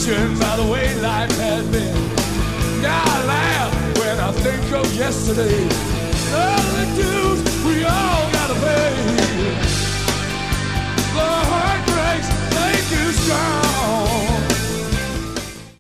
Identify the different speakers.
Speaker 1: broken by the way life has been. Yeah, I laugh when I think of yesterday. All the dues we all